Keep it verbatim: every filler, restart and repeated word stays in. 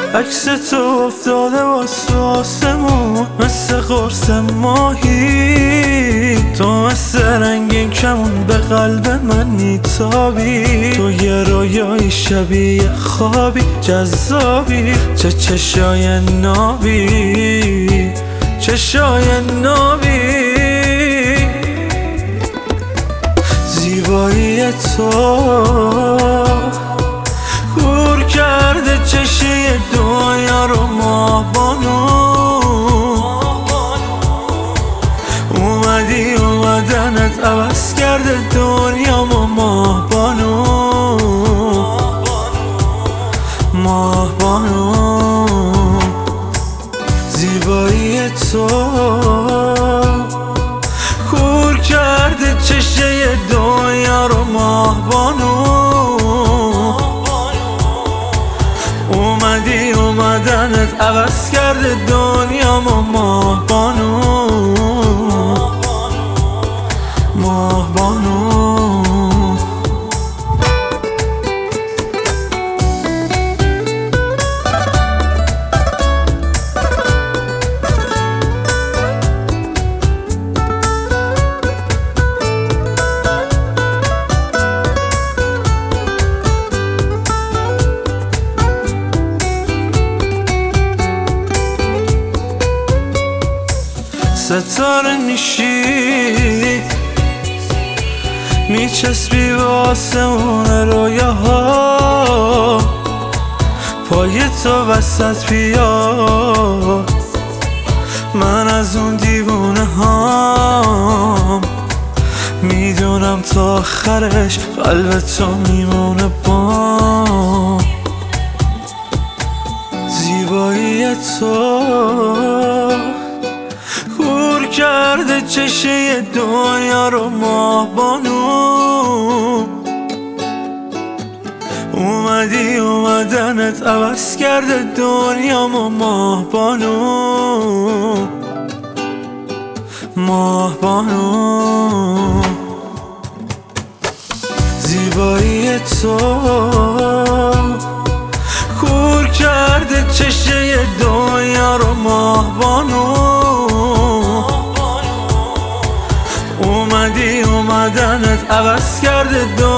عکس تو افتاده واسه آسمون مثل قرص ماهی، تو مثل رنگین کمون به قلب من میتابی، تو یه رویای شبیه خوابی جذابی، چه چشای نابی، چشای نابی. زیبایی تو کور کرده چشی دنیا رو، ماه بانو اومدی اومدنت عوض کرده دنیا ما، ماه بانو ماه بانو. زیبایی تو کور کرده چشی دنیا رو، ماه بانو اومدی اومدنت عوض کرده دنیا ما، ماه بانو ماه بانو. ستاره میشی میچسبی به آسمون رویاها، پای تو وسط بیاد من از اون دیوونه هام، میدونم تا آخرش قلب تو میمونه بام. زیبایی تو کور کرده چشی دنیا رو، ماه بانو اومدی اومدنت عوض کرده دنیا ما، ماه بانو ماه بانو. زیبایی تو کور کرده چشی دنیا رو، ماه بانو اومدی اومدنت عوض کرده دنیا